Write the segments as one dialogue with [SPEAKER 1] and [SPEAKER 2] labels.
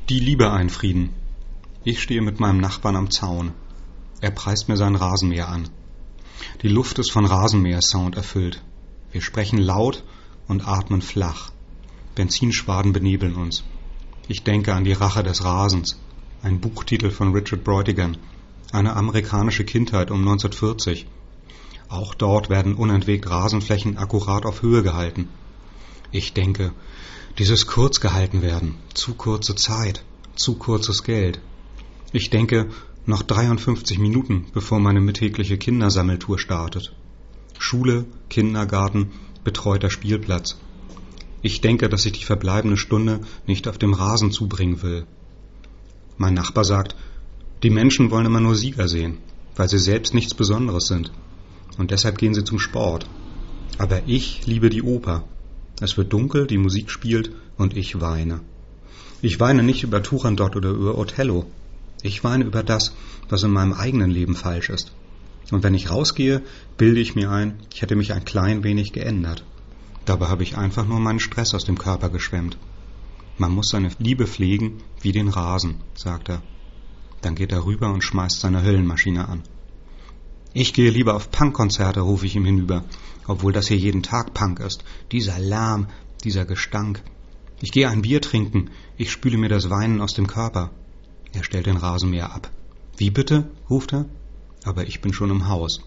[SPEAKER 1] Die Liebe einfrieden. Ich stehe mit meinem Nachbarn am Zaun. Er preist mir sein Rasenmäher an. Die Luft ist von Rasenmäher-Sound erfüllt. Wir sprechen laut und atmen flach. Benzinschwaden benebeln uns. Ich denke an die Rache des Rasens. Ein Buchtitel von Richard Brautigan. Eine amerikanische Kindheit um 1940. Auch dort werden unentwegt Rasenflächen akkurat auf Höhe gehalten. Ich denke, dieses kurz gehalten werden, zu kurze Zeit, zu kurzes Geld. Ich denke, noch 53 Minuten, bevor meine mittägliche Kindersammeltour startet. Schule, Kindergarten, betreuter Spielplatz. Ich denke, dass ich die verbleibende Stunde nicht auf dem Rasen zubringen will. Mein Nachbar sagt, die Menschen wollen immer nur Sieger sehen, weil sie selbst nichts Besonderes sind. Und deshalb gehen sie zum Sport. Aber ich liebe die Oper. Es wird dunkel, die Musik spielt und ich weine. Ich weine nicht über Turandot oder über Othello. Ich weine über das, was in meinem eigenen Leben falsch ist. Und wenn ich rausgehe, bilde ich mir ein, ich hätte mich ein klein wenig geändert. Dabei habe ich einfach nur meinen Stress aus dem Körper geschwemmt. Man muss seine Liebe pflegen wie den Rasen, sagt er. Dann geht er rüber und schmeißt seine Höllenmaschine an. Ich gehe lieber auf Punkkonzerte, rufe ich ihm hinüber, obwohl das hier jeden Tag Punk ist. Dieser Lärm, dieser Gestank. Ich gehe ein Bier trinken, ich spüle mir das Weinen aus dem Körper. Er stellt den Rasenmäher ab. Wie bitte? Ruft er. Aber ich bin schon im Haus.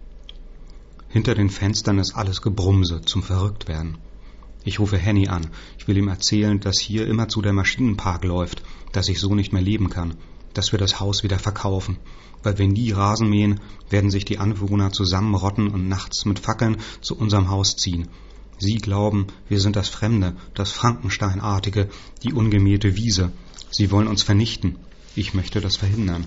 [SPEAKER 1] Hinter den Fenstern ist alles Gebrumse zum Verrücktwerden. Ich rufe Henny an. Ich will ihm erzählen, dass hier immerzu der Maschinenpark läuft, dass ich so nicht mehr leben kann, dass wir das Haus wieder verkaufen. Weil wir nie Rasen mähen, werden sich die Anwohner zusammenrotten und nachts mit Fackeln zu unserem Haus ziehen. Sie glauben, wir sind das Fremde, das Frankensteinartige, die ungemähte Wiese. Sie wollen uns vernichten. Ich möchte das verhindern.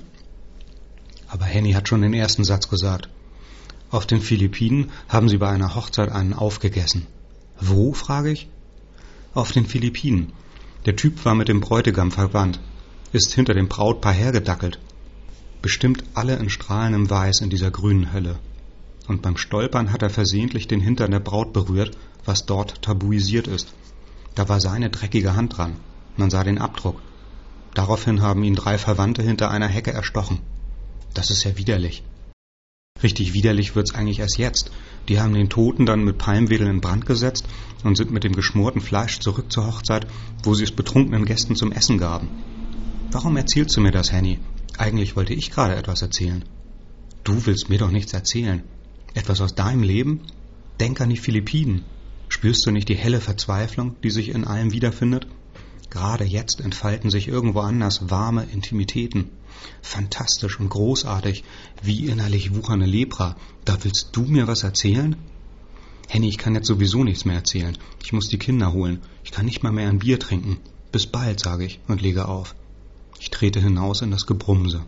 [SPEAKER 1] Aber Henny hat schon den ersten Satz gesagt. Auf den Philippinen haben sie bei einer Hochzeit einen aufgegessen. Wo, frage ich? Auf den Philippinen. Der Typ war mit dem Bräutigam verwandt, ist hinter dem Brautpaar hergedackelt. Bestimmt alle in strahlendem Weiß in dieser grünen Hölle. Und beim Stolpern hat er versehentlich den Hintern der Braut berührt, was dort tabuisiert ist. Da war seine dreckige Hand dran. Man sah den Abdruck. Daraufhin haben ihn 3 Verwandte hinter einer Hecke erstochen. Das ist ja widerlich. Richtig widerlich wird's eigentlich erst jetzt. Die haben den Toten dann mit Palmwedeln in Brand gesetzt und sind mit dem geschmorten Fleisch zurück zur Hochzeit, wo sie es betrunkenen Gästen zum Essen gaben. Warum erzählst du mir das, Henny? Eigentlich wollte ich gerade etwas erzählen. Du willst mir doch nichts erzählen. Etwas aus deinem Leben? Denk an die Philippinen. Spürst du nicht die helle Verzweiflung, die sich in allem wiederfindet? Gerade jetzt entfalten sich irgendwo anders warme Intimitäten. Fantastisch und großartig, wie innerlich wuchernde Lepra. Da willst du mir was erzählen? Henny, ich kann jetzt sowieso nichts mehr erzählen. Ich muss die Kinder holen. Ich kann nicht mal mehr ein Bier trinken. Bis bald, sage ich und lege auf. Ich trete hinaus in das Gebrumse.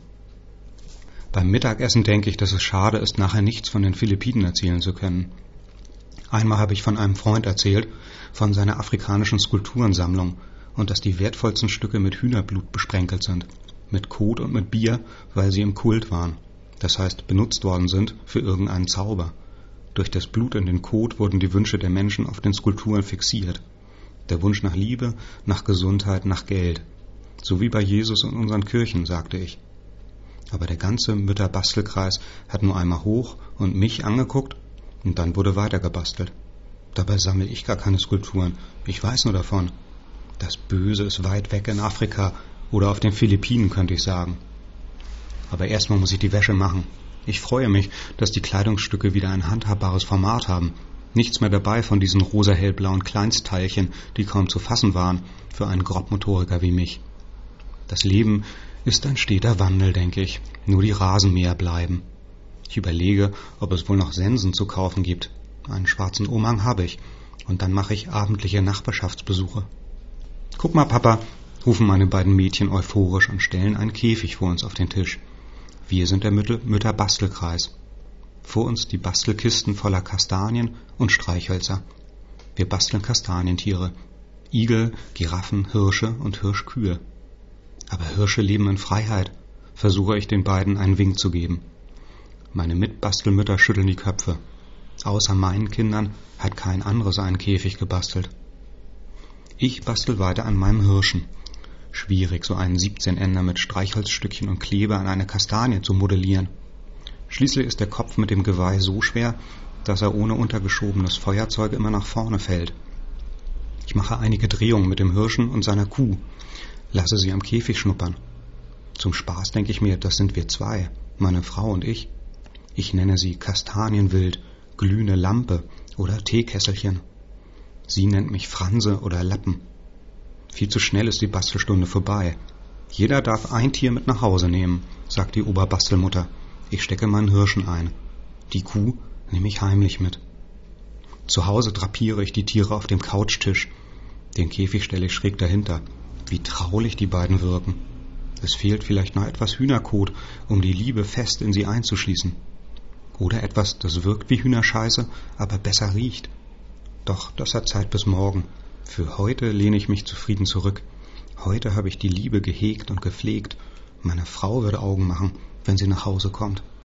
[SPEAKER 1] Beim Mittagessen denke ich, dass es schade ist, nachher nichts von den Philippinen erzählen zu können. Einmal habe ich von einem Freund erzählt, von seiner afrikanischen Skulpturensammlung und dass die wertvollsten Stücke mit Hühnerblut besprenkelt sind, mit Kot und mit Bier, weil sie im Kult waren. Das heißt, benutzt worden sind für irgendeinen Zauber. Durch das Blut in den Kot wurden die Wünsche der Menschen auf den Skulpturen fixiert. Der Wunsch nach Liebe, nach Gesundheit, nach Geld. So wie bei Jesus und unseren Kirchen, sagte ich. Aber der ganze Mütterbastelkreis hat nur einmal hoch und mich angeguckt und dann wurde weiter gebastelt. Dabei sammle ich gar keine Skulpturen. Ich weiß nur davon. Das Böse ist weit weg in Afrika oder auf den Philippinen, könnte ich sagen. Aber erstmal muss ich die Wäsche machen. Ich freue mich, dass die Kleidungsstücke wieder ein handhabbares Format haben. Nichts mehr dabei von diesen rosa-hellblauen Kleinstteilchen, die kaum zu fassen waren für einen Grobmotoriker wie mich. Das Leben ist ein steter Wandel, denke ich. Nur die Rasenmäher bleiben. Ich überlege, ob es wohl noch Sensen zu kaufen gibt. Einen schwarzen Umhang habe ich. Und dann mache ich abendliche Nachbarschaftsbesuche. Guck mal, Papa, rufen meine beiden Mädchen euphorisch und stellen einen Käfig vor uns auf den Tisch. Wir sind der Mütterbastelkreis. Vor uns die Bastelkisten voller Kastanien und Streichhölzer. Wir basteln Kastanientiere. Igel, Giraffen, Hirsche und Hirschkühe. Aber Hirsche leben in Freiheit, versuche ich den beiden einen Wink zu geben. Meine Mitbastelmütter schütteln die Köpfe. Außer meinen Kindern hat kein anderes einen Käfig gebastelt. Ich bastel weiter an meinem Hirschen. Schwierig, so einen 17-Ender mit Streichholzstückchen und Kleber an eine Kastanie zu modellieren. Schließlich ist der Kopf mit dem Geweih so schwer, dass er ohne untergeschobenes Feuerzeug immer nach vorne fällt. Ich mache einige Drehungen mit dem Hirschen und seiner Kuh, lasse sie am Käfig schnuppern. Zum Spaß denke ich mir, das sind wir zwei, meine Frau und ich. Ich nenne sie Kastanienwild, glühende Lampe oder Teekesselchen. Sie nennt mich Franse oder Lappen. Viel zu schnell ist die Bastelstunde vorbei. Jeder darf ein Tier mit nach Hause nehmen, sagt die Oberbastelmutter. Ich stecke meinen Hirschen ein. Die Kuh nehme ich heimlich mit. Zu Hause drapiere ich die Tiere auf dem Couchtisch. Den Käfig stelle ich schräg dahinter. Wie traulich die beiden wirken. Es fehlt vielleicht noch etwas Hühnerkot, um die Liebe fest in sie einzuschließen. Oder etwas, das wirkt wie Hühnerscheiße, aber besser riecht. Doch das hat Zeit bis morgen. Für heute lehne ich mich zufrieden zurück. Heute habe ich die Liebe gehegt und gepflegt. Meine Frau würde Augen machen, wenn sie nach Hause kommt.